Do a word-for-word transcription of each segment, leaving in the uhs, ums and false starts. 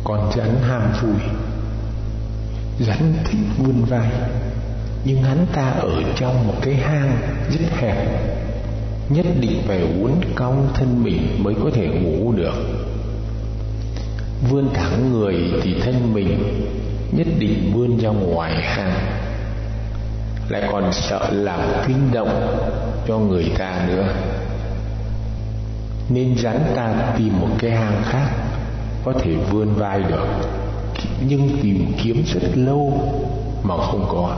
con rắn ham vui. Rắn thích vươn vai, nhưng hắn ta ở trong một cái hang rất hẹp, nhất định phải uốn cong thân mình mới có thể ngủ được. Vươn thẳng người thì thân mình nhất định vươn ra ngoài hang, lại còn sợ làm kinh động cho người ta nữa. Nên rắn ta tìm một cái hang khác có thể vươn vai được, nhưng tìm kiếm rất lâu mà không có.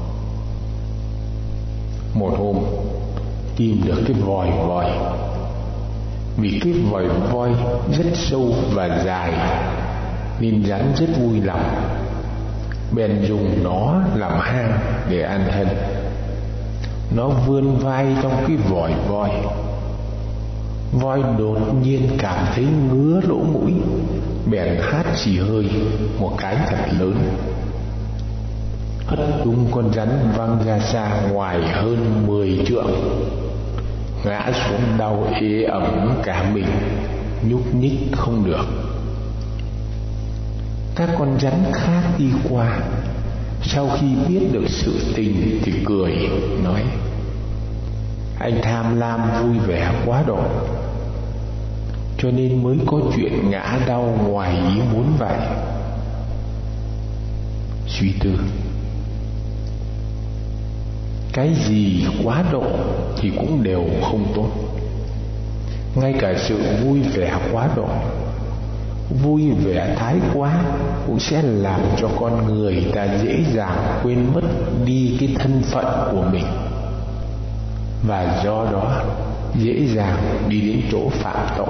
Một hôm tìm được cái vòi voi, vì cái vòi voi rất sâu và dài nên rắn rất vui lòng, bèn dùng nó làm hang để ăn thân. Nó vươn vai trong cái vòi voi. Voi đột nhiên cảm thấy ngứa lỗ mũi, bèn hắt xì hơi một cái thật lớn, hất tung con rắn văng ra xa ngoài hơn mười trượng, ngã xuống đau ê ẩm cả mình, nhúc nhích không được. Các con rắn khác đi qua, sau khi biết được sự tình thì cười nói: anh tham lam vui vẻ quá độ, cho nên mới có chuyện ngã đau ngoài ý muốn vậy. Suy tư, cái gì quá độ thì cũng đều không tốt. Ngay cả sự vui vẻ quá độ, vui vẻ thái quá cũng sẽ làm cho con người ta dễ dàng quên mất đi cái thân phận của mình, và do đó dễ dàng đi đến chỗ phạm tội.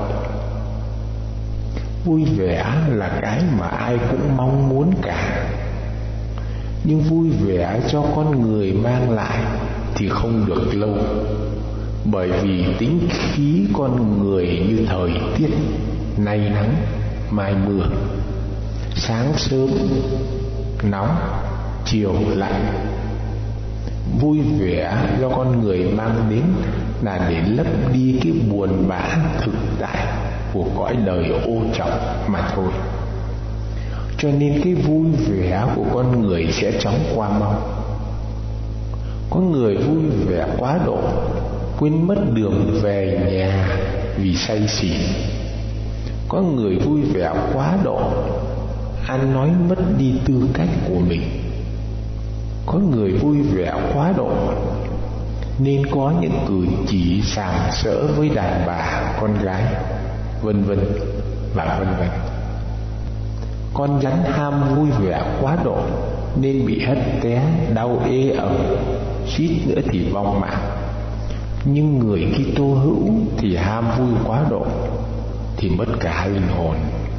Vui vẻ là cái mà ai cũng mong muốn cả, nhưng vui vẻ cho con người mang lại thì không được lâu, bởi vì tính khí con người như thời tiết, nay nắng mai mưa, sáng sớm nóng chiều lạnh. Vui vẻ do con người mang đến là để lấp đi cái buồn bã thực tại của cõi đời ô trọc mà thôi. Cho nên cái vui vẻ của con người sẽ chóng qua mau. Có người vui vẻ quá độ, quên mất đường về nhà vì say xỉn. Có người vui vẻ quá độ, ăn nói mất đi tư cách của mình. Có người vui vẻ quá độ nên có những cử chỉ sàm sỡ với đàn bà, con gái, vân vân và vân vân. Con rắn ham vui vẻ quá độ nên bị hất té, đau ê ẩm, suýt nữa thì vong mạng. Nhưng người Kitô hữu thì ham vui quá độ thì mất cả linh hồn.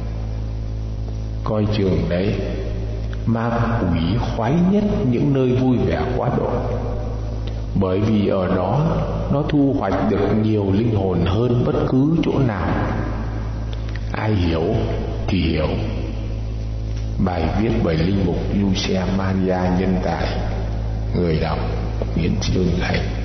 Coi chừng đấy, ma quỷ khoái nhất những nơi vui vẻ quá độ, bởi vì ở đó nó thu hoạch được nhiều linh hồn hơn bất cứ chỗ nào. Ai hiểu thì hiểu. Bài viết bởi linh mục Giuse Maria Nhân Tài. Người đọc Nguyễn Trương Thành.